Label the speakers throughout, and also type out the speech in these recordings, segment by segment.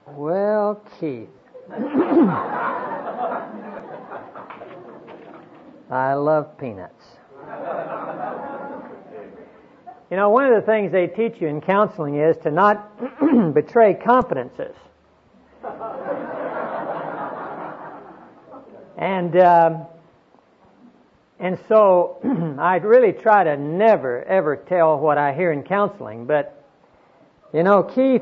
Speaker 1: Well, Keith, I love peanuts. You know, one of the things they teach you in counseling is to not betray confidences. And so I really try to never, ever tell what I hear in counseling. But, you know, Keith,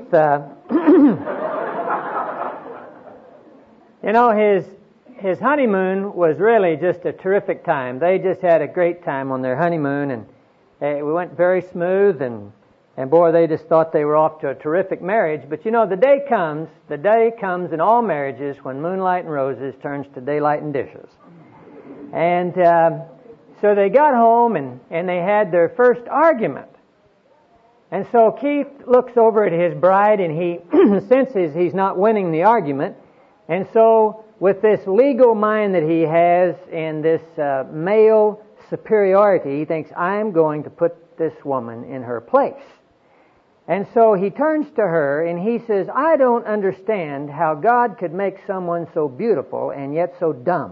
Speaker 1: you know, his honeymoon was really just a terrific time. They just had a great time on their honeymoon, and we went very smooth, and boy, they just thought they were off to a terrific marriage. But, you know, the day comes in all marriages when moonlight and roses turns to daylight and dishes. And so they got home, and they had their first argument. And so Keith looks over at his bride, and he senses he's not winning the argument. And so with this legal mind that he has and this male superiority, he thinks, I'm going to put this woman in her place. And so he turns to her and he says, I don't understand how God could make someone so beautiful and yet so dumb.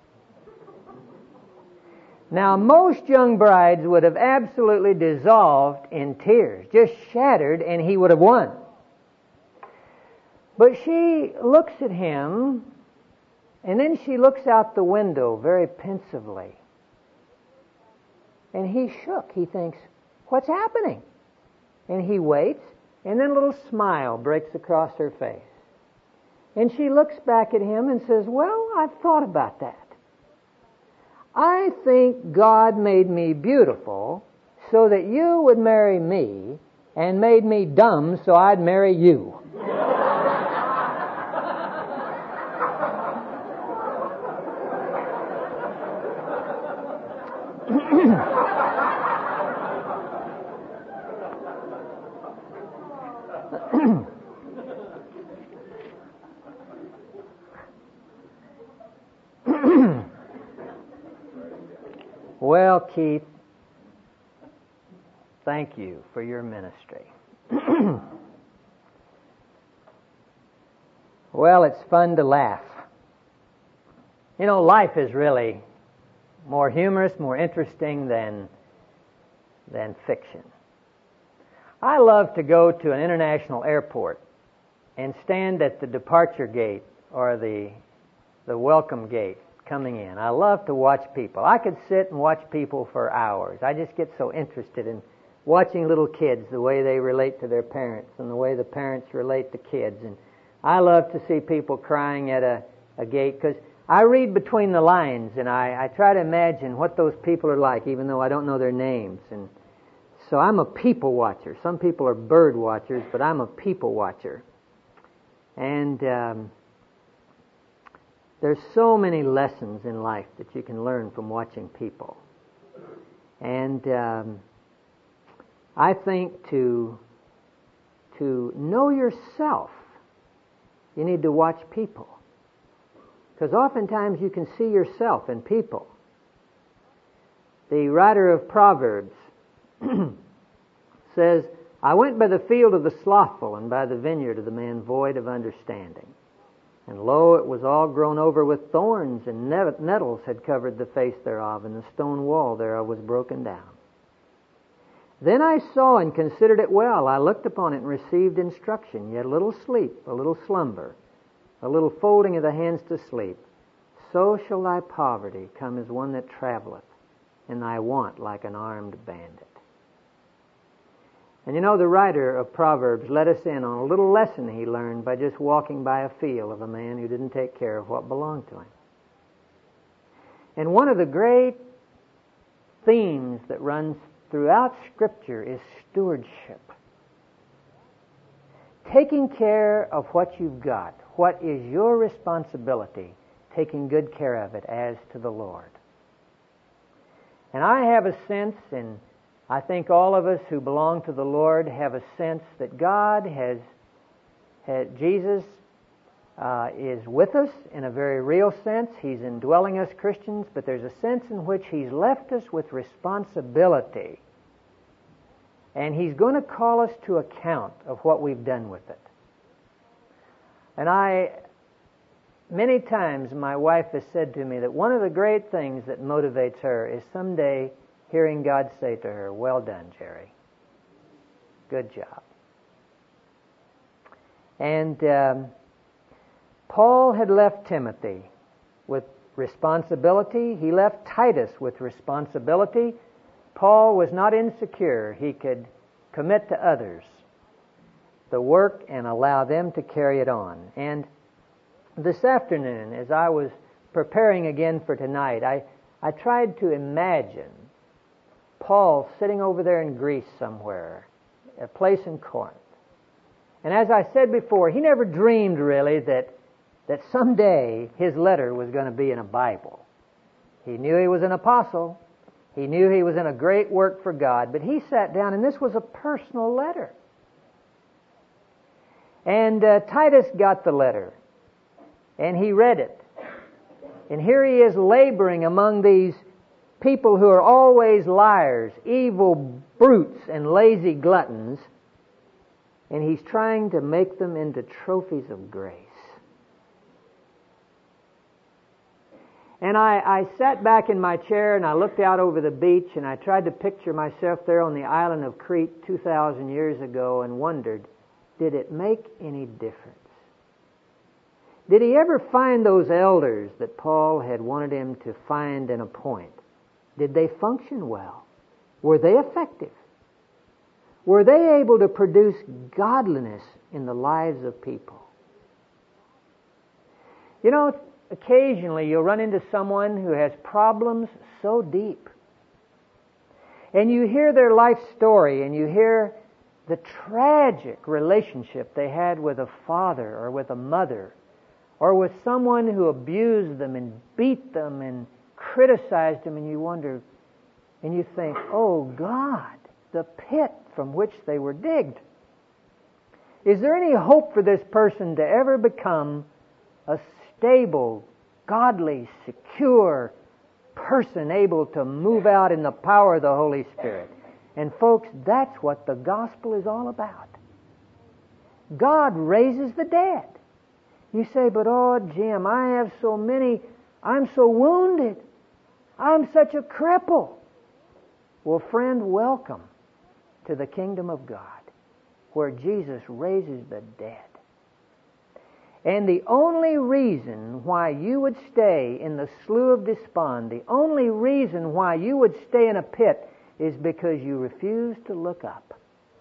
Speaker 1: Now, most young brides would have absolutely dissolved in tears, just shattered, and he would have won. But she looks at him, and then she looks out the window very pensively. And he's shook. He thinks, what's happening? And he waits, and then a little smile breaks across her face. And she looks back at him and says, well, I've thought about that. I think God made me beautiful so that you would marry me, and made me dumb so I'd marry you. Well, Keith, thank you for your ministry. Well, it's fun to laugh. You know, life is really more humorous, more interesting than fiction. I love to go to an international airport and stand at the departure gate or the welcome gate coming in. I love to watch people. I could sit and watch people for hours. I just get so interested in watching little kids, the way they relate to their parents and the way the parents relate to kids. And I love to see people crying at a gate because I read between the lines and I try to imagine what those people are like, even though I don't know their names. And so I'm a people watcher. Some people are bird watchers, but I'm a people watcher. And there's so many lessons in life that you can learn from watching people. And I think to know yourself, you need to watch people. Because oftentimes you can see yourself in people. The writer of Proverbs says, I went by the field of the slothful and by the vineyard of the man void of understanding. And lo, it was all grown over with thorns, and nettles had covered the face thereof, and the stone wall thereof was broken down. Then I saw and considered it well. I looked upon it and received instruction, yet a little sleep, a little slumber, a little folding of the hands to sleep. So shall thy poverty come as one that travelleth, and thy want like an armed bandit. And you know, the writer of Proverbs let us in on a little lesson he learned by just walking by a field of a man who didn't take care of what belonged to him. And one of the great themes that runs throughout Scripture is stewardship. Taking care of what you've got. What is your responsibility? Taking good care of it as to the Lord. And I have a sense, and I think all of us who belong to the Lord have a sense that God Jesus is with us in a very real sense. He's indwelling us Christians, but there's a sense in which He's left us with responsibility. And He's going to call us to account of what we've done with it. And many times my wife has said to me that one of the great things that motivates her is someday hearing God say to her, "Well done, Jerry. Good job." And Paul had left Timothy with responsibility. He left Titus with responsibility. Paul was not insecure. He could commit to others the work and allow them to carry it on. And this afternoon, as I was preparing again for tonight, I tried to imagine Paul sitting over there in Greece somewhere, a place in Corinth. And as I said before, he never dreamed really that someday his letter was going to be in a Bible. He knew he was an apostle. He knew he was in a great work for God. But he sat down, and this was a personal letter. And Titus got the letter, and he read it. And here he is laboring among these people who are always liars, evil brutes, and lazy gluttons. And he's trying to make them into trophies of grace. And I sat back in my chair and I looked out over the beach and I tried to picture myself there on the island of Crete 2,000 years ago and wondered, did it make any difference? Did he ever find those elders that Paul had wanted him to find and appoint? Did they function well? Were they effective? Were they able to produce godliness in the lives of people? You know, occasionally you'll run into someone who has problems so deep. And you hear their life story and you hear the tragic relationship they had with a father or with a mother or with someone who abused them and beat them and criticized them, and you wonder and you think, oh God, the pit from which they were digged. Is there any hope for this person to ever become a stable, godly, secure person able to move out in the power of the Holy Spirit? And folks, that's what the gospel is all about. God raises the dead. You say, but oh Jim, I have so many, I'm so wounded. I'm such a cripple. Well, friend, welcome to the kingdom of God, where Jesus raises the dead. And the only reason why you would stay in the slough of despond, the only reason why you would stay in a pit is because you refuse to look up.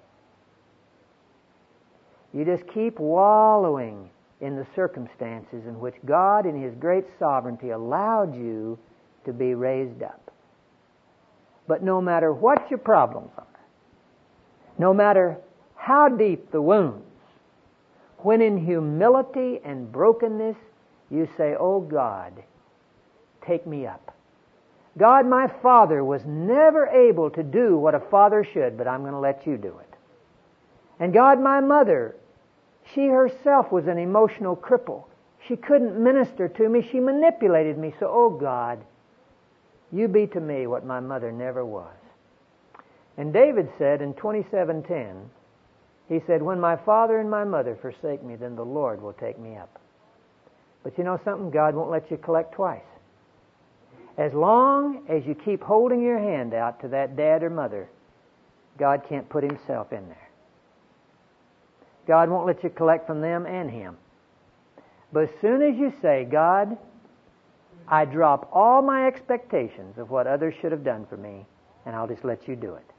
Speaker 1: You just keep wallowing in the circumstances in which God in His great sovereignty allowed you to be raised up. But no matter what your problems are, no matter how deep the wounds, when in humility and brokenness you say, oh God, take me up. God, my father was never able to do what a father should, but I'm going to let you do it. And God, my mother, she herself was an emotional cripple. She couldn't minister to me. She manipulated me. So, oh God, you be to me what my mother never was. And David said in 27:10, he said, when my father and my mother forsake me, then the Lord will take me up. But you know something? God won't let you collect twice. As long as you keep holding your hand out to that dad or mother, God can't put Himself in there. God won't let you collect from them and Him. But as soon as you say, God, I drop all my expectations of what others should have done for me, and I'll just let you do it.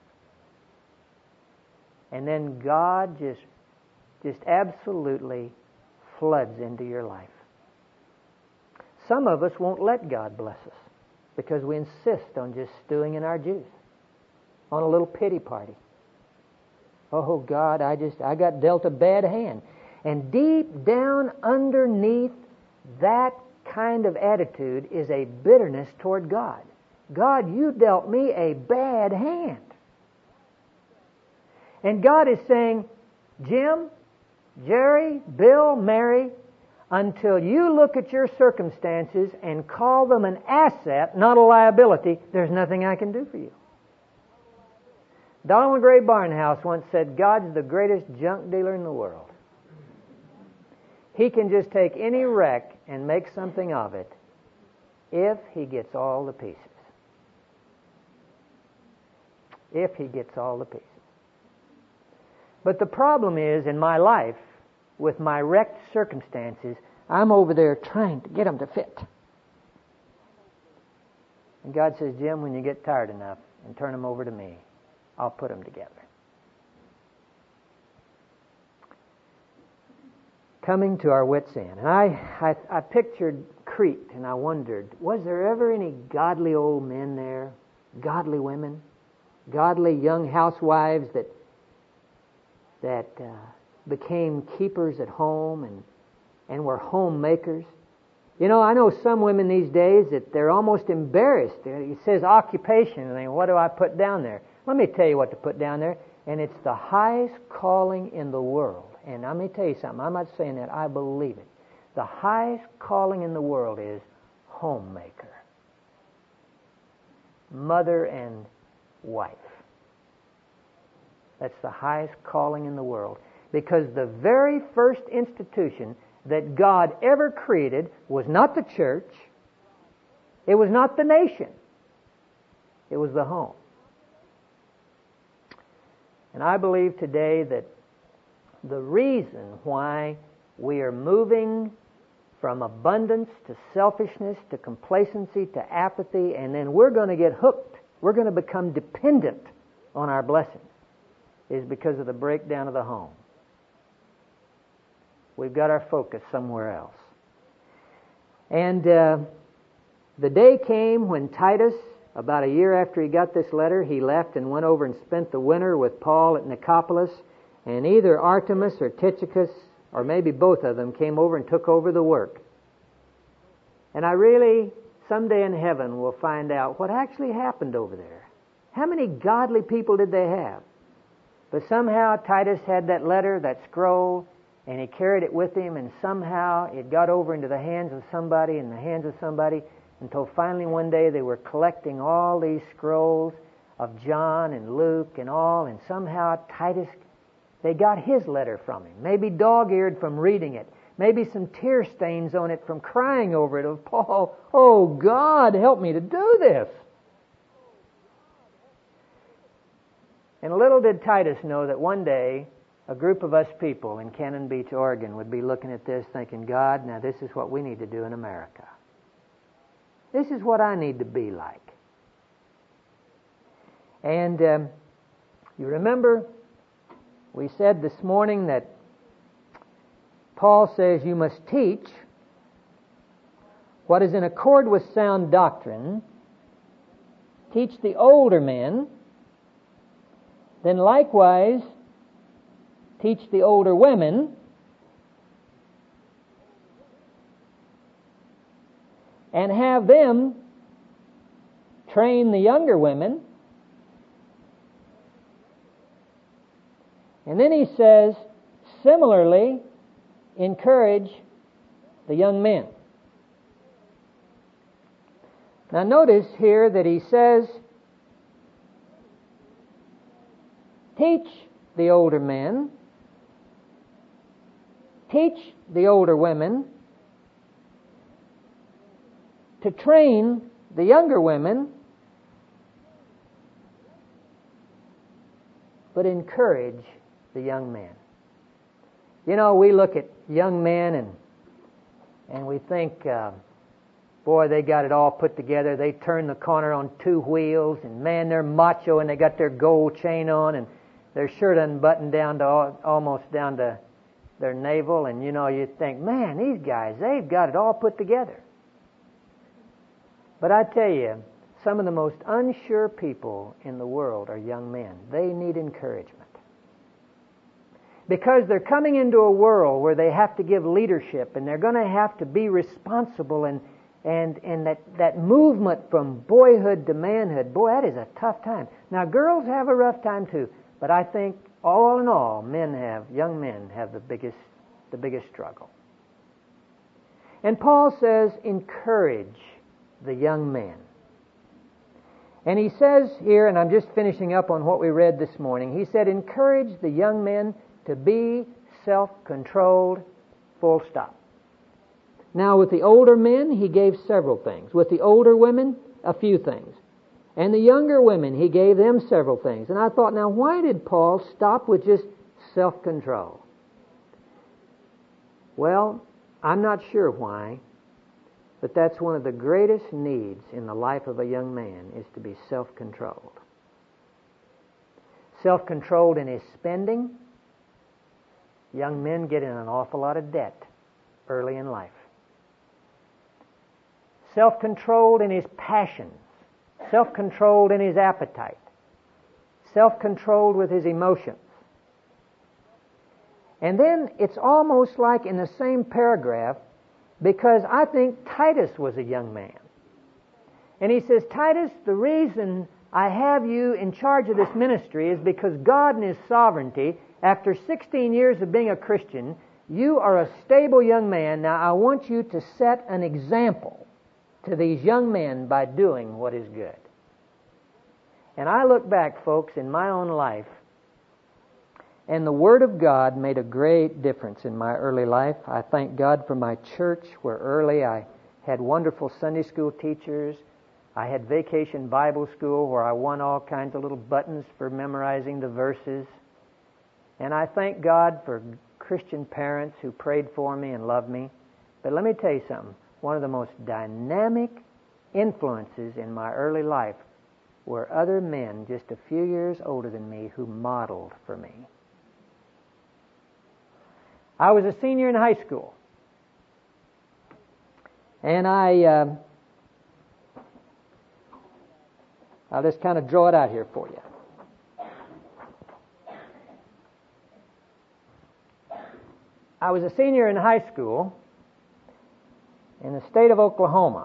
Speaker 1: And then God just absolutely floods into your life. Some of us won't let God bless us because we insist on just stewing in our juice, on a little pity party. Oh God, I got dealt a bad hand. And deep down underneath that kind of attitude is a bitterness toward God. God, you dealt me a bad hand. And God is saying, Jim, Jerry, Bill, Mary, until you look at your circumstances and call them an asset, not a liability, there's nothing I can do for you. Donald Gray Barnhouse once said, God's the greatest junk dealer in the world. He can just take any wreck and make something of it if he gets all the pieces. If he gets all the pieces. But the problem is, in my life, with my wrecked circumstances, I'm over there trying to get them to fit. And God says, Jim, when you get tired enough and turn them over to me, I'll put them together. Coming to our wits' end. And I pictured Crete, and I wondered, was there ever any godly old men there? Godly women? Godly young housewives that became keepers at home and were homemakers? You know, I know some women these days that they're almost embarrassed. It says occupation, and they what do I put down there? Let me tell you what to put down there. And it's the highest calling in the world. And let me tell you something. I'm not saying that. I believe it. The highest calling in the world is homemaker. Mother and wife. That's the highest calling in the world. Because the very first institution that God ever created was not the church. It was not the nation. It was the home. And I believe today that the reason why we are moving from abundance to selfishness to complacency to apathy, and then we're going to get hooked, we're going to become dependent on our blessings, is because of the breakdown of the home. We've got our focus somewhere else. And the day came when Titus, about a year after he got this letter, he left and went over and spent the winter with Paul at Nicopolis. And either Artemas or Tychicus, or maybe both of them, came over and took over the work. And I really, someday in heaven, will find out what actually happened over there. How many godly people did they have? But somehow Titus had that letter, that scroll, and he carried it with him, and somehow it got over into the hands of somebody, in the hands of somebody, until finally one day they were collecting all these scrolls of John and Luke and all, and somehow Titus, they got his letter from him. Maybe dog-eared from reading it. Maybe some tear stains on it from crying over it of Paul, oh God, help me to do this. And little did Titus know that one day a group of us people in Cannon Beach, Oregon would be looking at this thinking, God, now this is what we need to do in America. This is what I need to be like. And you remember we said this morning that Paul says you must teach what is in accord with sound doctrine, teach the older men, then likewise teach the older women, and have them train the younger women. And then he says, similarly, encourage the young men. Now notice here that he says, teach the older men, teach the older women, to train the younger women, but encourage the young men. You know, we look at young men and we think, boy, they got it all put together. They turn the corner on two wheels, and man, they're macho, and they got their gold chain on, and their shirt unbuttoned down to almost down to their navel, and you know, you think, man, these guys, they've got it all put together. But I tell you, some of the most unsure people in the world are young men. They need encouragement. Because they're coming into a world where they have to give leadership, and they're going to have to be responsible, and that movement from boyhood to manhood, boy, that is a tough time. Now, girls have a rough time too, but I think all in all, young men have the biggest struggle. And Paul says, encourage the young men. And he says here, and I'm just finishing up on what we read this morning, he said, encourage the young men to be self-controlled Full stop. Now, with the older men, he gave several things. With the older women, a few things. And the younger women, he gave them several things. And I thought, now, why did Paul stop with just self-control? Well, I'm not sure why, but that's one of the greatest needs in the life of a young man, is to be self-controlled. Self-controlled in his spending. Young men get in an awful lot of debt early in life. Self-controlled in his passions. Self-controlled in his appetite. Self-controlled with his emotions. And then it's almost like in the same paragraph, because I think Titus was a young man. And he says, Titus, the reason I have you in charge of this ministry is because God in His sovereignty, after 16 years of being a Christian, you are a stable young man. Now I want you to set an example to these young men by doing what is good. And I look back, folks, in my own life, and the Word of God made a great difference in my early life. I thank God for my church, where early I had wonderful Sunday school teachers. I had vacation Bible school where I won all kinds of little buttons for memorizing the verses. And I thank God for Christian parents who prayed for me and loved me. But let me tell you something. One of the most dynamic influences in my early life were other men just a few years older than me who modeled for me. I was a senior in high school. And I'll just kind of draw it out here for you. I was a senior in high school in the state of Oklahoma.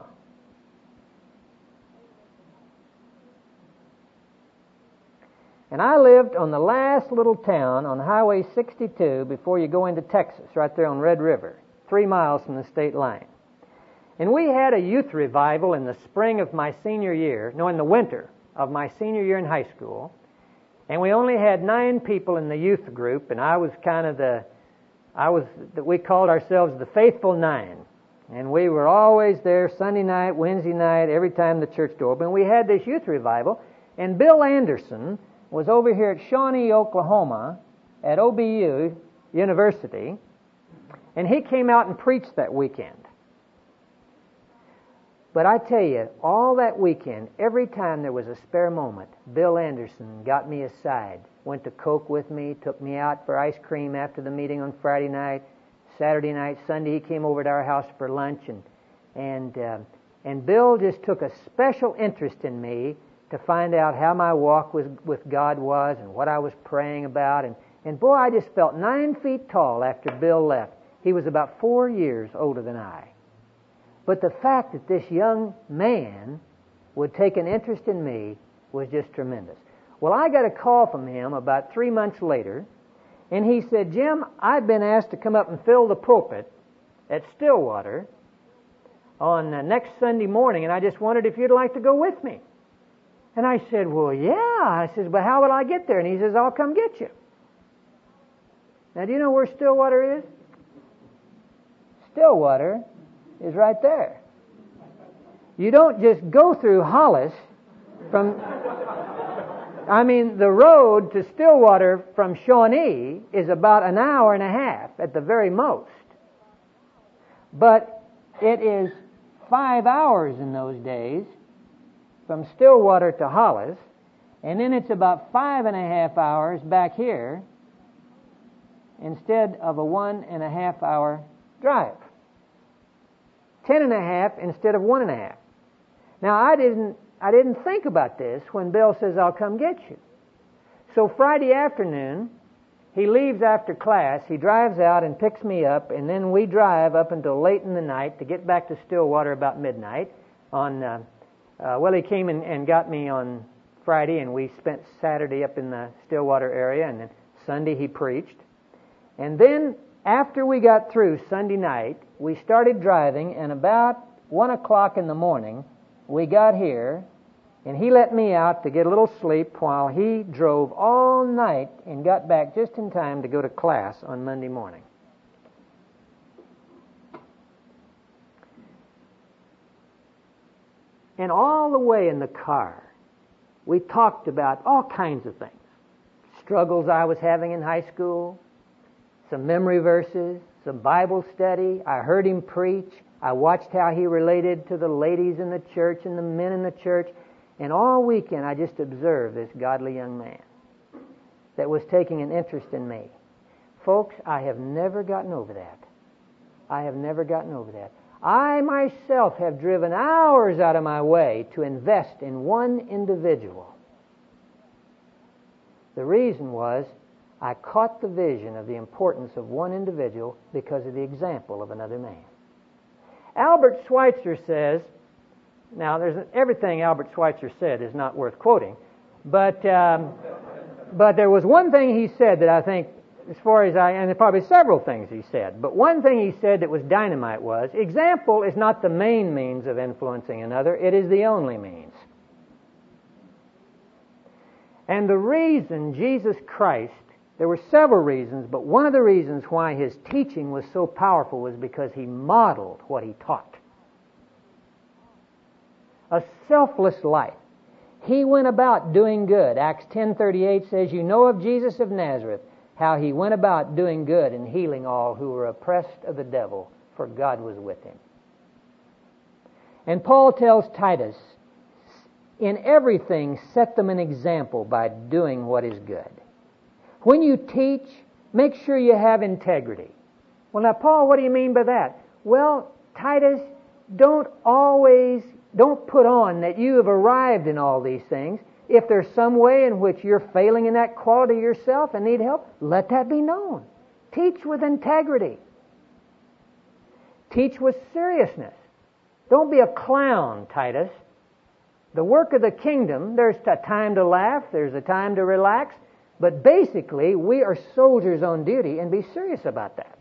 Speaker 1: And I lived on the last little town on Highway 62 before you go into Texas, right there on Red River, 3 miles from the state line. And we had a youth revival in the spring of my senior year, in the winter of my senior year in high school. And we only had 9 people in the youth group, and I was we called ourselves the Faithful 9. And we were always there Sunday night, Wednesday night, every time the church door opened. We had this youth revival, and Bill Anderson was over here at Shawnee, Oklahoma, at OBU University, and he came out and preached that weekend. But I tell you, all that weekend, every time there was a spare moment, Bill Anderson got me aside, went to Coke with me, took me out for ice cream after the meeting on Friday night, Saturday night, Sunday he came over to our house for lunch, and Bill just took a special interest in me to find out how my walk with God was and what I was praying about. And boy, I just felt 9 feet tall after Bill left. He was about 4 years older than I. But the fact that this young man would take an interest in me was just tremendous. Well, I got a call from him about 3 months later, and he said, Jim, I've been asked to come up and fill the pulpit at Stillwater on next Sunday morning, and I just wondered if you'd like to go with me. And I said, well, yeah. I said, but how will I get there? And he says, I'll come get you. Now, do you know where Stillwater is? Stillwater is right there. You don't just go through Hollis the road to Stillwater from Shawnee is about an hour and a half at the very most. But it is 5 hours in those days from Stillwater to Hollis, and then it's about 5.5 hours back here instead of a 1.5 hour drive. 10.5 instead of 1.5. Now, I didn't think about this when Bill says, I'll come get you. So Friday afternoon, he leaves after class, he drives out and picks me up, and then we drive up until late in the night to get back to Stillwater about midnight. He came and got me on Friday, and we spent Saturday up in the Stillwater area, and then Sunday he preached. And then after we got through Sunday night, we started driving, and about 1 o'clock in the morning, we got here, and he let me out to get a little sleep while he drove all night and got back just in time to go to class on Monday morning. And all the way in the car, we talked about all kinds of things. Struggles I was having in high school, some memory verses, some Bible study. I heard him preach. I watched how he related to the ladies in the church and the men in the church. And all weekend I just observed this godly young man that was taking an interest in me. Folks, I have never gotten over that. I have never gotten over that. I myself have driven hours out of my way to invest in one individual. The reason was I caught the vision of the importance of one individual because of the example of another man. Albert Schweitzer says, now everything Albert Schweitzer said is not worth quoting, but there was one thing he said that I think, as far as and there are probably several things he said, but one thing he said that was dynamite was, example is not the main means of influencing another, it is the only means. And the reason Jesus Christ, there were several reasons, but one of the reasons why his teaching was so powerful was because he modeled what he taught. A selfless life. He went about doing good. Acts 10:38 says, you know of Jesus of Nazareth, how he went about doing good and healing all who were oppressed of the devil, for God was with him. And Paul tells Titus, in everything set them an example by doing what is good. When you teach, make sure you have integrity. Well, now, Paul, what do you mean by that? Well, Titus, don't put on that you have arrived in all these things. If there's some way in which you're failing in that quality yourself and need help, let that be known. Teach with integrity. Teach with seriousness. Don't be a clown, Titus. The work of the kingdom, there's a time to laugh, there's a time to relax, but basically we are soldiers on duty, and be serious about that.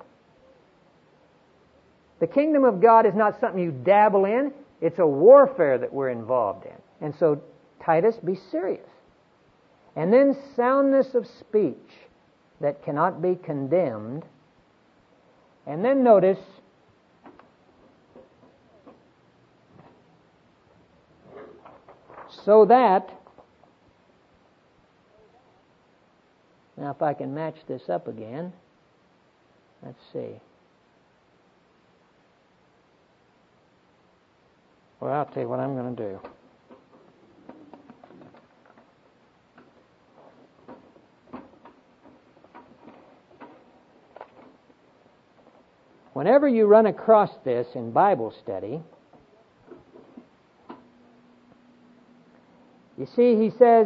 Speaker 1: The kingdom of God is not something you dabble in, it's a warfare that we're involved in. And so, Titus, be serious. And then soundness of speech that cannot be condemned. And then notice, so that, now if I can match this up again, let's see. Well, I'll tell you what I'm going to do. Whenever you run across this in Bible study, you see, he says,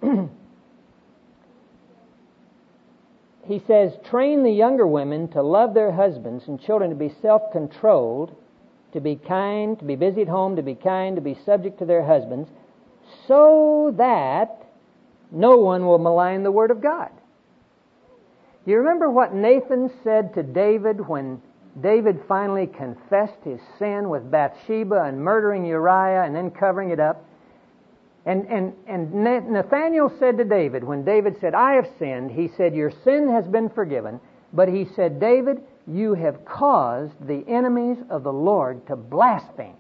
Speaker 1: train the younger women to love their husbands and children, to be self-controlled, to be kind, to be busy at home, to be kind, to be subject to their husbands, so that no one will malign the word of God. You remember what Nathan said to David when David finally confessed his sin with Bathsheba and murdering Uriah and then covering it up? And Nathanael said to David, when David said, I have sinned, he said, your sin has been forgiven. But he said, David, you have caused the enemies of the Lord to blaspheme.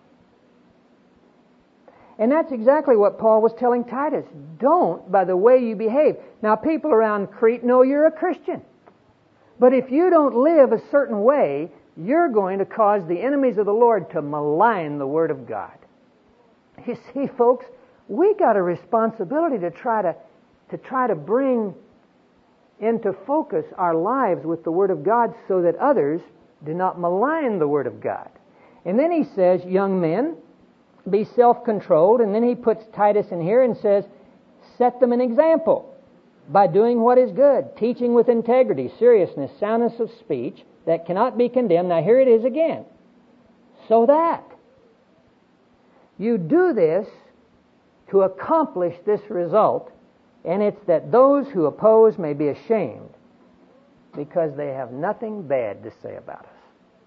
Speaker 1: And that's exactly what Paul was telling Titus. Don't by the way you behave. Now, people around Crete know you're a Christian. But if you don't live a certain way, you're going to cause the enemies of the Lord to malign the Word of God. You see, folks, we got a responsibility to try to bring into focus our lives with the Word of God so that others do not malign the Word of God. And then he says, young men, be self-controlled. And then he puts Titus in here and says, set them an example by doing what is good, teaching with integrity, seriousness, soundness of speech that cannot be condemned. Now here it is again. So that you do this to accomplish this result, and it's that those who oppose may be ashamed because they have nothing bad to say about us.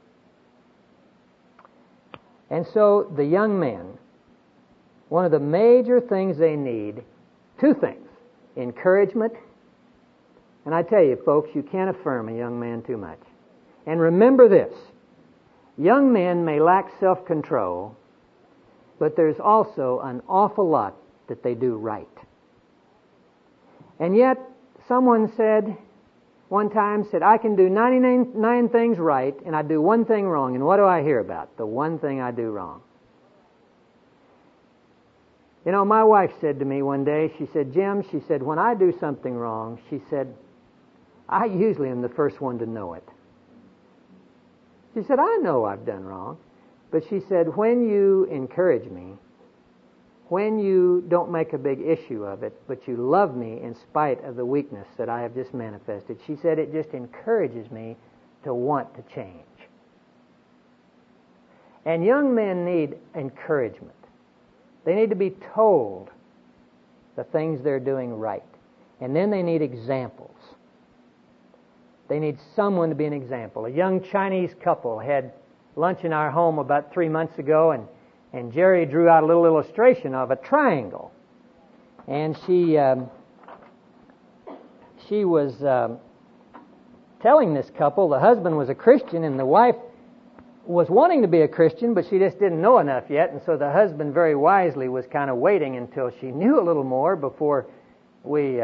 Speaker 1: And so the young men, one of the major things they need, two things: encouragement. And I tell you, folks, you can't affirm a young man too much. And remember this: young men may lack self-control, but there's also an awful lot that they do right. And yet, someone said, one time said, I can do 99 things right, and I do one thing wrong. And what do I hear about? The one thing I do wrong. You know, my wife said to me one day, she said, Jim, she said, when I do something wrong, she said, I usually am the first one to know it. She said, I know I've done wrong. But she said, when you encourage me, when you don't make a big issue of it, but you love me in spite of the weakness that I have just manifested, she said, it just encourages me to want to change. And young men need encouragement. They need to be told the things they're doing right. And then they need examples. They need someone to be an example. A young Chinese couple had lunch in our home about 3 months ago, and Jerry drew out a little illustration of a triangle. And she was telling this couple, the husband was a Christian and the wife was wanting to be a Christian, but she just didn't know enough yet. And so the husband very wisely was kind of waiting until she knew a little more before we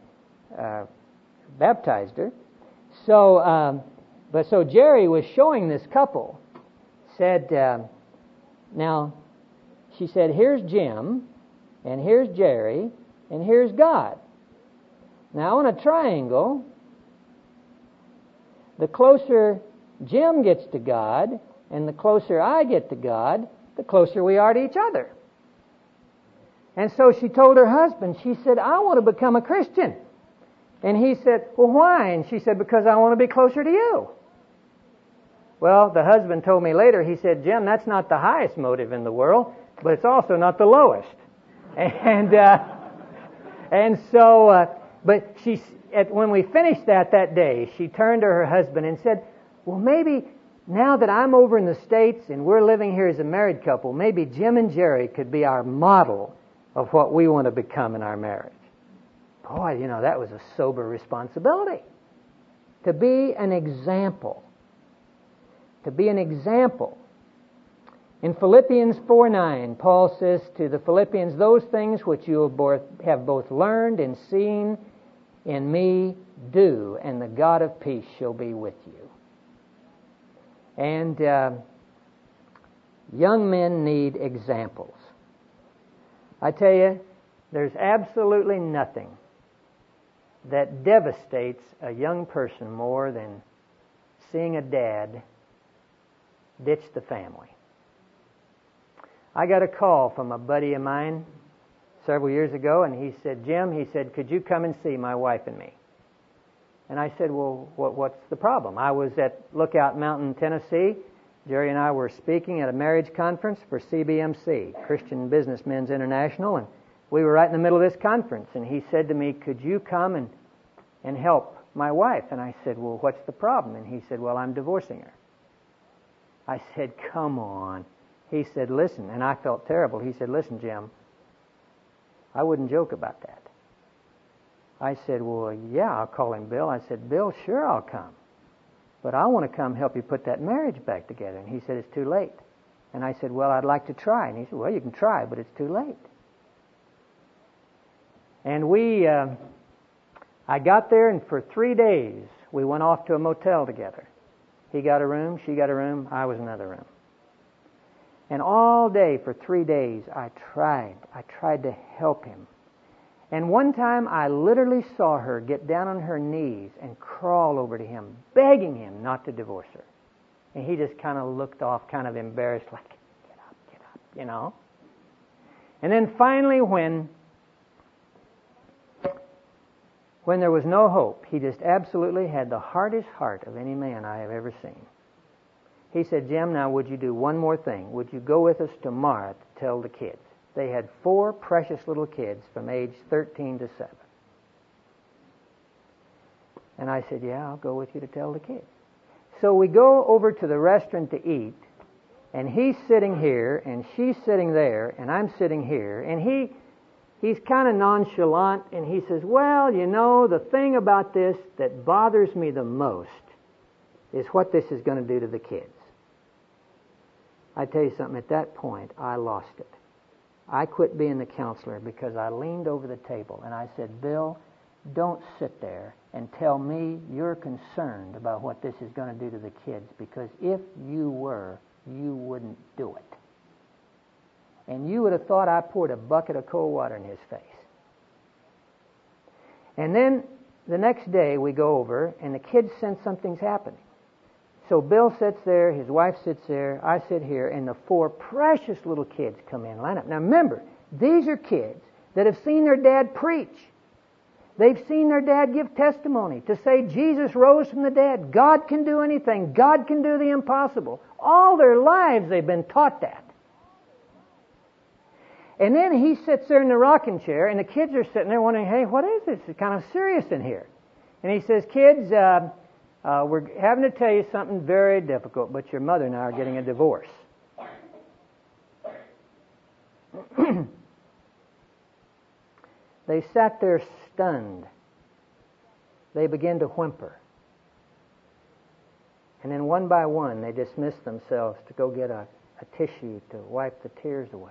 Speaker 1: baptized her. So Jerry was showing this couple, said, now, she said, here's Jim, and here's Jerry, and here's God. Now, on a triangle, the closer Jim gets to God, and the closer I get to God, the closer we are to each other. And so she told her husband, she said, I want to become a Christian. And he said, well, why? And she said, because I want to be closer to you. Well, the husband told me later, he said, Jim, that's not the highest motive in the world, but it's also not the lowest. But when we finished that day, she turned to her husband and said, well, maybe now that I'm over in the States and we're living here as a married couple, maybe Jim and Jerry could be our model of what we want to become in our marriage. Boy, you know, that was a sober responsibility. To be an example. To be an example. In Philippians 4:9, Paul says to the Philippians, those things which you have both learned and seen in me, do, and the God of peace shall be with you. And young men need examples. I tell you, there's absolutely nothing that devastates a young person more than seeing a dad ditch the family. I got a call from a buddy of mine several years ago, and he said, Jim, he said, could you come and see my wife and me? And I said, well, what's the problem? I was at Lookout Mountain, Tennessee. Jerry and I were speaking at a marriage conference for CBMC, Christian Businessmen's International, and we were right in the middle of this conference. And he said to me, could you come and help my wife? And I said, well, what's the problem? And he said, well, I'm divorcing her. I said, come on. He said, listen, and I felt terrible. He said, listen, Jim, I wouldn't joke about that. I said, well, yeah, I'll call him Bill. I said, Bill, sure, I'll come. But I want to come help you put that marriage back together. And he said, it's too late. And I said, well, I'd like to try. And he said, well, you can try, but it's too late. And I got there, and for 3 days, we went off to a motel together. He got a room, she got a room, I was in another room. And all day for 3 days, I tried to help him. And one time I literally saw her get down on her knees and crawl over to him, begging him not to divorce her. And he just kind of looked off, kind of embarrassed, like, get up, you know. And then finally when there was no hope, he just absolutely had the hardest heart of any man I have ever seen. He said, Jim, now would you do one more thing? Would you go with us tomorrow to tell the kids? They had 4 precious little kids from age 13 to 7. And I said, yeah, I'll go with you to tell the kids. So we go over to the restaurant to eat, and he's sitting here, and she's sitting there, and I'm sitting here, and he's kind of nonchalant, and he says, well, you know, the thing about this that bothers me the most is what this is going to do to the kids. I tell you something, at that point, I lost it. I quit being the counselor because I leaned over the table and I said, Bill, don't sit there and tell me you're concerned about what this is going to do to the kids, because if you were, you wouldn't do it. And you would have thought I poured a bucket of cold water in his face. And then the next day we go over and the kids sense something's happening. So Bill sits there, his wife sits there, I sit here, and the 4 precious little kids come in, line up. Now remember, these are kids that have seen their dad preach. They've seen their dad give testimony to say Jesus rose from the dead. God can do anything. God can do the impossible. All their lives they've been taught that. And then he sits there in the rocking chair, and the kids are sitting there wondering, hey, what is this? It's kind of serious in here. And he says, kids, we're having to tell you something very difficult, but your mother and I are getting a divorce. They sat there stunned. They began to whimper. And then one by one, they dismissed themselves to go get a tissue to wipe the tears away.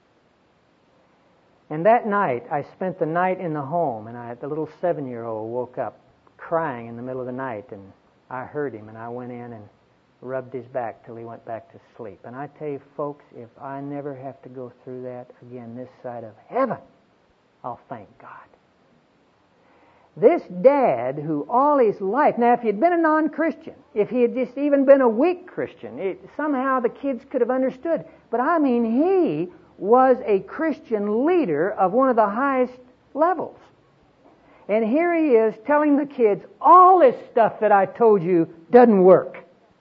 Speaker 1: And that night, I spent the night in the home, and the little 7-year-old woke up crying in the middle of the night, and I heard him, and I went in and rubbed his back till he went back to sleep. And I tell you, folks, if I never have to go through that again this side of heaven, I'll thank God. This dad who all his life, now if he had been a non-Christian, if he had just even been a weak Christian, somehow the kids could have understood. But I mean, he was a Christian leader of one of the highest levels. And here he is telling the kids, all this stuff that I told you doesn't work.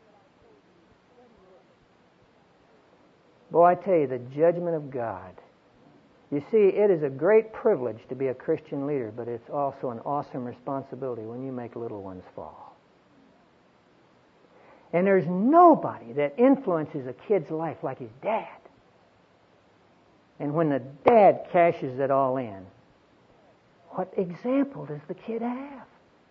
Speaker 1: Boy, I tell you, the judgment of God. You see, it is a great privilege to be a Christian leader, but it's also an awesome responsibility when you make little ones fall. And there's nobody that influences a kid's life like his dad. And when the dad cashes it all in, what example does the kid have?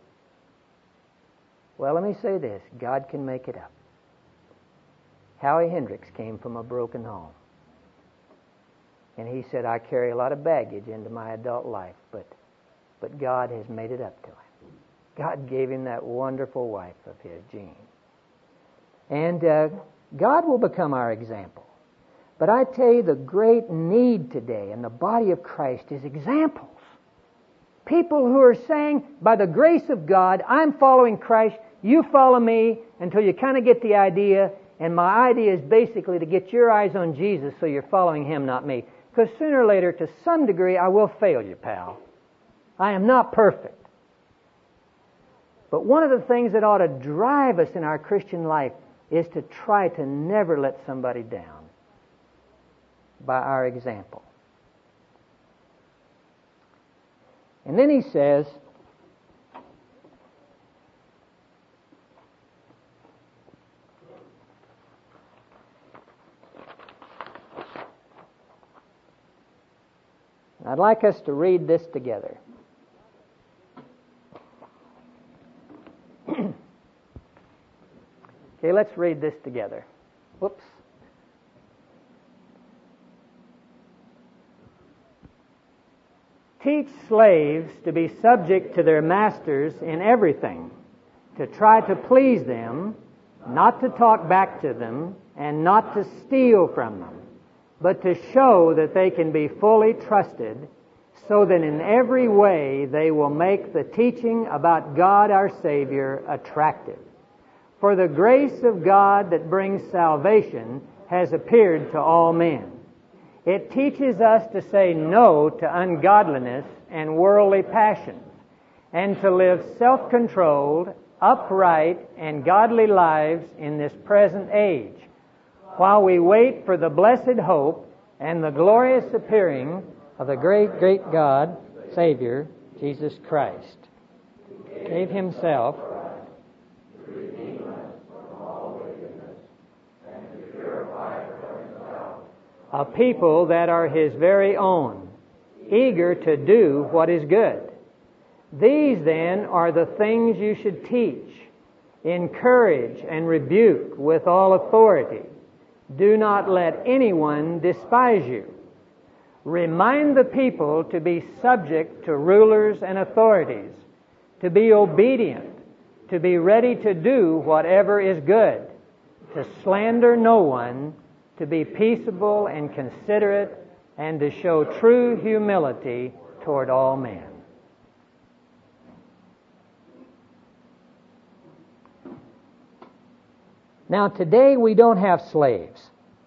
Speaker 1: Well, let me say this. God can make it up. Howie Hendricks came from a broken home. And he said, I carry a lot of baggage into my adult life, but God has made it up to him. God gave him that wonderful wife of his, Jean. And God will become our example. But I tell you, the great need today in the body of Christ is examples. People who are saying, by the grace of God, I'm following Christ, you follow me, until you kind of get the idea, and my idea is basically to get your eyes on Jesus so you're following Him, not me. Because sooner or later, to some degree, I will fail you, pal. I am not perfect. But one of the things that ought to drive us in our Christian life is to try to never let somebody down by our example. And then he says, I'd like us to read this together. Okay, let's read this together. Whoops. Teach slaves to be subject to their masters in everything, to try to please them, not to talk back to them, and not to steal from them, but to show that they can be fully trusted, so that in every way they will make the teaching about God our Savior attractive. For the grace of God that brings salvation has appeared to all men. It teaches us to say no to ungodliness and worldly passions, and to live self-controlled, upright, and godly lives in this present age, while we wait for the blessed hope and the glorious appearing of the great, great God, Savior, Jesus Christ. Gave Himself a people that are His very own, eager to do what is good. These then are the things you should teach, encourage, and rebuke with all authority. Do not let anyone despise you. Remind the people to be subject to rulers and authorities, to be obedient, to be ready to do whatever is good, to slander no one, to be peaceable and considerate, and to show true humility toward all men. Now, today we don't have slaves.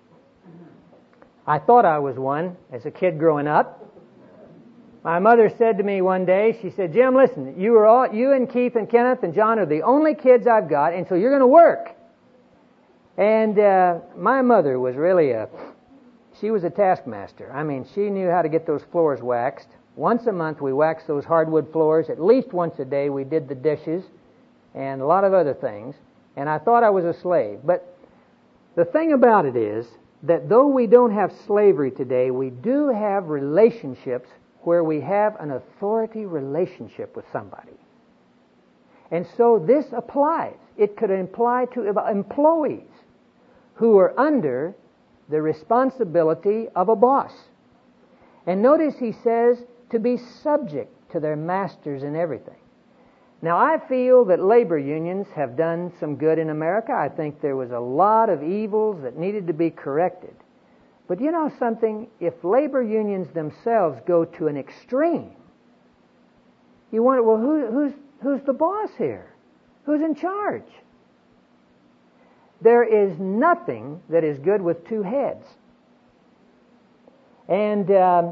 Speaker 1: I thought I was one as a kid growing up. My mother said to me one day, she said, Jim, listen, you and Keith and Kenneth and John are the only kids I've got, and so you're going to work. And my mother was really she was a taskmaster. I mean, she knew how to get those floors waxed. Once a month we waxed those hardwood floors. At least once a day we did the dishes and a lot of other things. And I thought I was a slave. But the thing about it is that though we don't have slavery today, we do have relationships where we have an authority relationship with somebody. And so this applies. It could apply to employees who are under the responsibility of a boss. And notice he says to be subject to their masters in everything. Now, I feel that labor unions have done some good in America. I think there was a lot of evils that needed to be corrected. But you know something? If labor unions themselves go to an extreme, you wonder, well, who's the boss here? Who's in charge? There is nothing that is good with two heads. And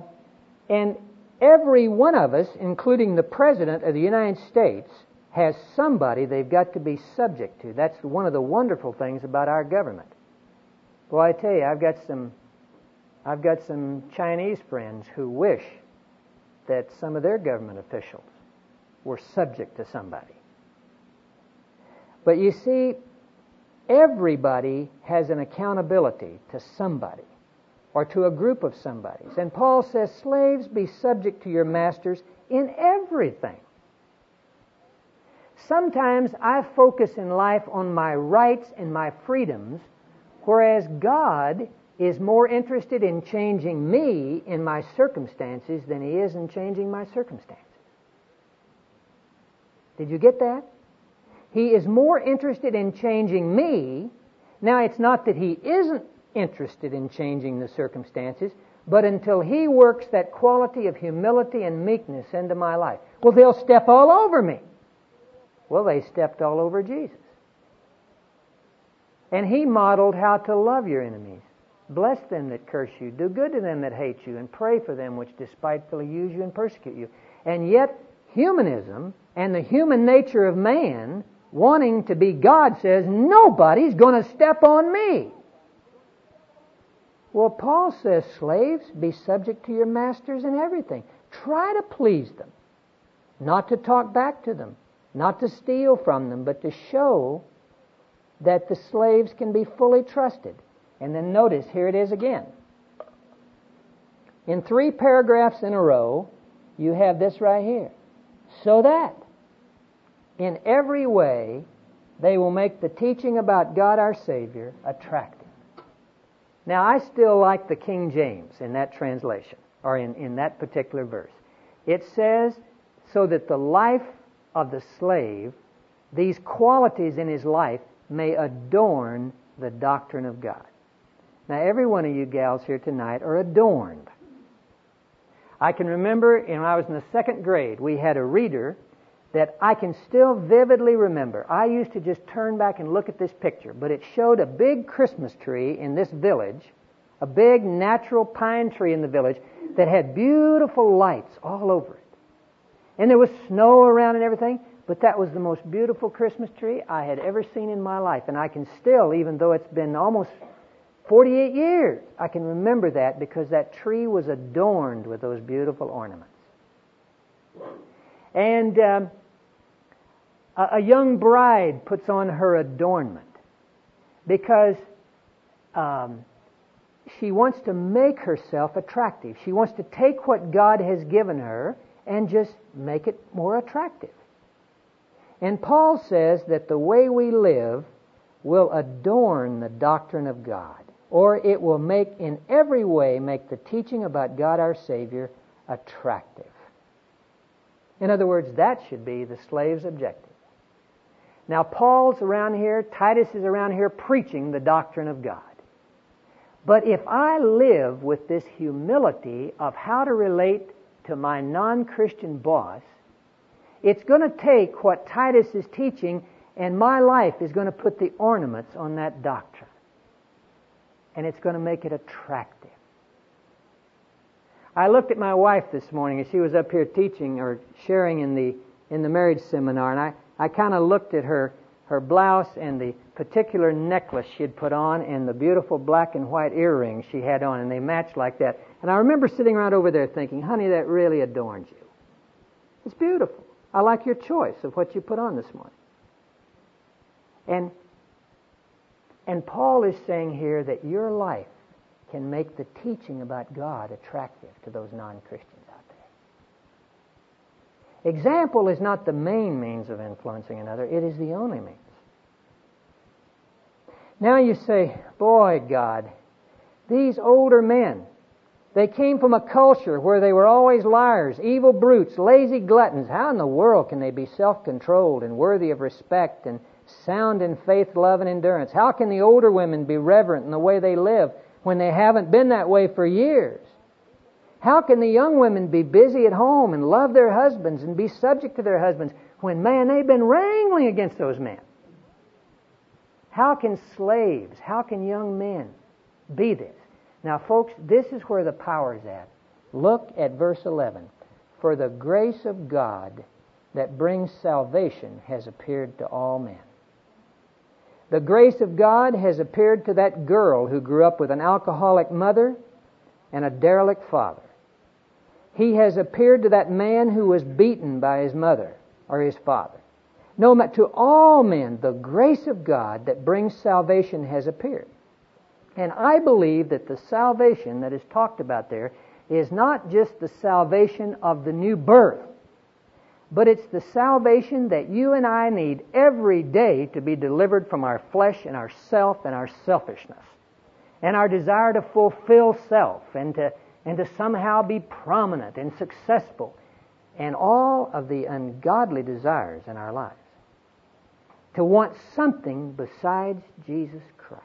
Speaker 1: every one of us, including the President of the United States, has somebody they've got to be subject to. That's one of the wonderful things about our government. Well, I tell you, I've got some Chinese friends who wish that some of their government officials were subject to somebody. But you see, everybody has an accountability to somebody or to a group of somebodies. And Paul says, slaves, be subject to your masters in everything. Sometimes I focus in life on my rights and my freedoms, whereas God is more interested in changing me in my circumstances than He is in changing my circumstances. Did you get that? He is more interested in changing me. Now, it's not that He isn't interested in changing the circumstances, but until He works that quality of humility and meekness into my life. Well, they'll step all over me. Well, they stepped all over Jesus. And He modeled how to love your enemies. Bless them that curse you. Do good to them that hate you. And pray for them which despitefully use you and persecute you. And yet, humanism and the human nature of man, wanting to be God, says, nobody's going to step on me. Well, Paul says, slaves, be subject to your masters in everything. Try to please them. Not to talk back to them. Not to steal from them, but to show that the slaves can be fully trusted. And then notice, here it is again. In 3 paragraphs in a row, you have this right here. So that, in every way, they will make the teaching about God our Savior attractive. Now, I still like the King James in that translation, or in that particular verse. It says, so that the life of the slave, these qualities in his life may adorn the doctrine of God. Now, every one of you gals here tonight are adorned. I can remember when I was in the 2nd grade, we had a reader that I can still vividly remember. I used to just turn back and look at this picture, but it showed a big Christmas tree in this village, a big natural pine tree in the village that had beautiful lights all over it. And there was snow around and everything, but that was the most beautiful Christmas tree I had ever seen in my life. And I can still, even though it's been almost 48 years, I can remember that because that tree was adorned with those beautiful ornaments. And a young bride puts on her adornment because she wants to make herself attractive. She wants to take what God has given her and just make it more attractive. And Paul says that the way we live will adorn the doctrine of God. or it will in every way make the teaching about God our Savior attractive. In other words, that should be the slave's objective. Now, Paul's around here, Titus is around here preaching the doctrine of God. But if I live with this humility of how to relate to my non-Christian boss, it's going to take what Titus is teaching, and my life is going to put the ornaments on that doctrine. And it's going to make it attractive. I looked at my wife this morning as she was up here teaching or sharing in the marriage seminar, and I kind of looked at her blouse and the particular necklace she had put on and the beautiful black and white earrings she had on, and they matched like that. And I remember sitting around over there thinking, honey, that really adorns you. It's beautiful. I like your choice of what you put on this morning. And Paul is saying here that your life can make the teaching about God attractive to those non-Christians out there. Example is not the main means of influencing another. It is the only means. Now you say, boy, God, these older men, they came from a culture where they were always liars, evil brutes, lazy gluttons. How in the world can they be self-controlled and worthy of respect and sound in faith, love, and endurance? How can the older women be reverent in the way they live when they haven't been that way for years? How can the young women be busy at home and love their husbands and be subject to their husbands when, man, they've been wrangling against those men? How can slaves, how can young men be this? Now, folks, this is where the power is at. Look at verse 11. For the grace of God that brings salvation has appeared to all men. The grace of God has appeared to that girl who grew up with an alcoholic mother and a derelict father. He has appeared to that man who was beaten by his mother or his father. No, to all men, the grace of God that brings salvation has appeared. And I believe that the salvation that is talked about there is not just the salvation of the new birth, but it's the salvation that you and I need every day to be delivered from our flesh and our self and our selfishness and our desire to fulfill self and to somehow be prominent and successful and all of the ungodly desires in our lives. To want something besides Jesus Christ.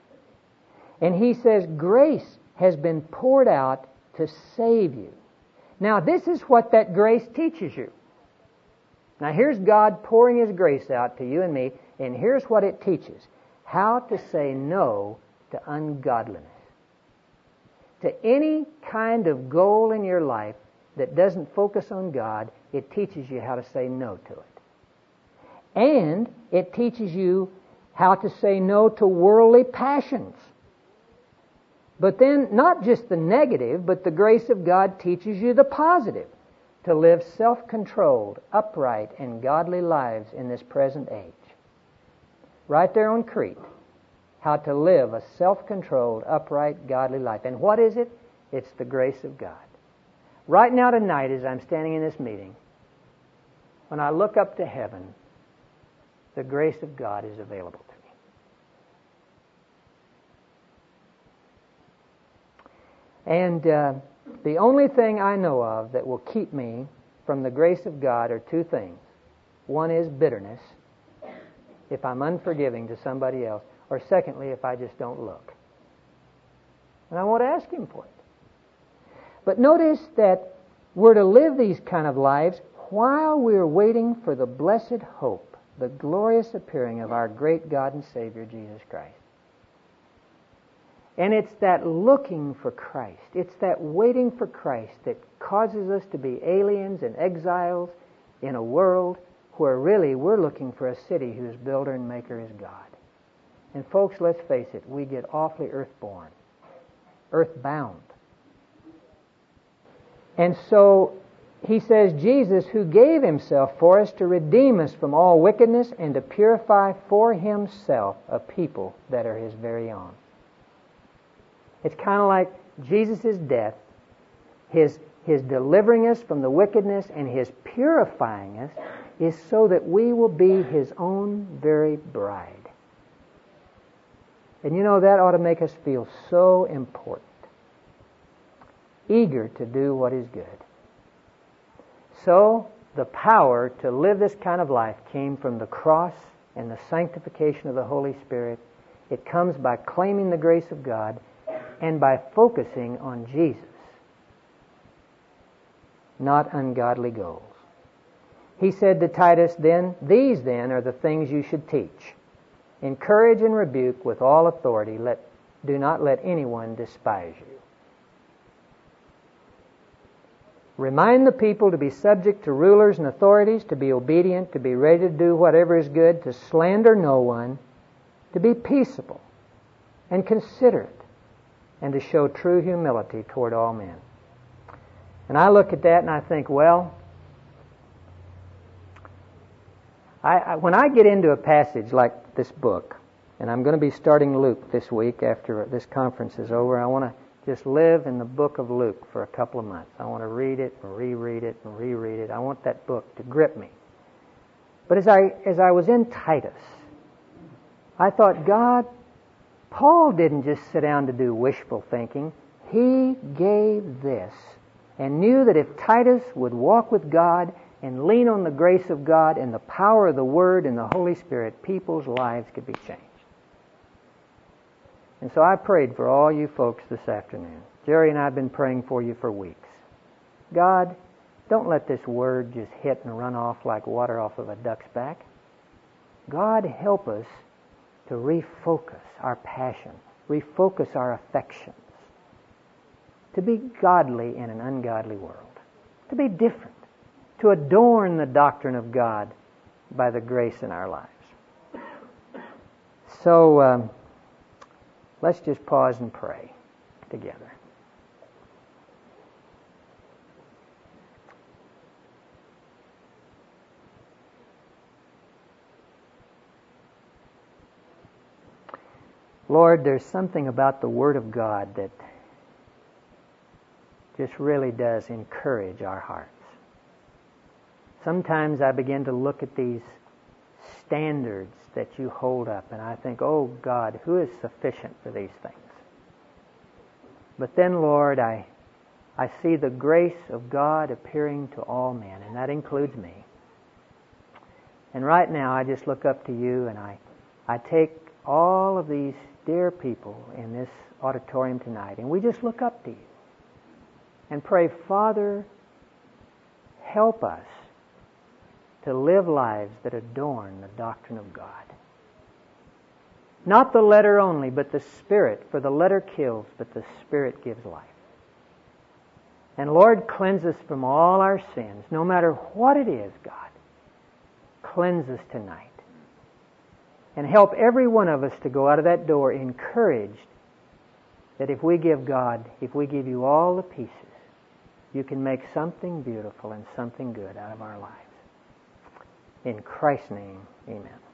Speaker 1: And he says grace has been poured out to save you. Now this is what that grace teaches you. Now here's God pouring His grace out to you and me, and here's what it teaches. How to say no to ungodliness. To any kind of goal in your life that doesn't focus on God, it teaches you how to say no to it. And it teaches you how to say no to worldly passions. But then, not just the negative, but the grace of God teaches you the positive. To live self-controlled, upright, and godly lives in this present age. Right there on Crete. How to live a self-controlled, upright, godly life. And what is it? It's the grace of God. Right now tonight, as I'm standing in this meeting, when I look up to heaven, the grace of God is available to me. And the only thing I know of that will keep me from the grace of God are two things. One is bitterness, if I'm unforgiving to somebody else, or secondly, if I just don't look. And I want to ask Him for it. But notice that we're to live these kind of lives while we're waiting for the blessed hope, the glorious appearing of our great God and Savior, Jesus Christ. And it's that looking for Christ, it's that waiting for Christ that causes us to be aliens and exiles in a world where really we're looking for a city whose builder and maker is God. And folks, let's face it, we get awfully earthborn, earthbound. And so he says, Jesus, who gave Himself for us to redeem us from all wickedness and to purify for Himself a people that are His very own. It's kind of like Jesus' death, His delivering us from the wickedness and His purifying us is so that we will be His own very bride. And you know, that ought to make us feel so important. Eager to do what is good. So, the power to live this kind of life came from the cross and the sanctification of the Holy Spirit. It comes by claiming the grace of God and by focusing on Jesus, not ungodly goals. He said to Titus then, "These then are the things you should teach. Encourage and rebuke with all authority. Do not let anyone despise you. Remind the people to be subject to rulers and authorities, to be obedient, to be ready to do whatever is good, to slander no one, to be peaceable and considerate, and to show true humility toward all men." And I look at that and I think, well, when I get into a passage like this book, and I'm going to be starting Luke this week after this conference is over, I want to just live in the book of Luke for a couple of months. I want to read it and reread it and reread it. I want that book to grip me. But as I was in Titus, I thought, God, Paul didn't just sit down to do wishful thinking. He gave this and knew that if Titus would walk with God and lean on the grace of God and the power of the Word and the Holy Spirit, people's lives could be changed. And so I prayed for all you folks this afternoon. Jerry and I have been praying for you for weeks. God, don't let this Word just hit and run off like water off of a duck's back. God, help us to refocus our passion, refocus our affections, to be godly in an ungodly world, to be different, to adorn the doctrine of God by the grace in our lives. So let's just pause and pray together. Lord, there's something about the Word of God that just really does encourage our hearts. Sometimes I begin to look at these standards that you hold up, and I think, oh God, who is sufficient for these things? But then, Lord, I see the grace of God appearing to all men, and that includes me. And right now, I just look up to you, and I take all of these dear people in this auditorium tonight, and we just look up to you and pray, Father, help us to live lives that adorn the doctrine of God. Not the letter only, but the Spirit, for the letter kills, but the Spirit gives life. And Lord, cleanse us from all our sins, no matter what it is, God. Cleanse us tonight. And help every one of us to go out of that door encouraged that if we give you all the pieces, you can make something beautiful and something good out of our lives. In Christ's name, amen.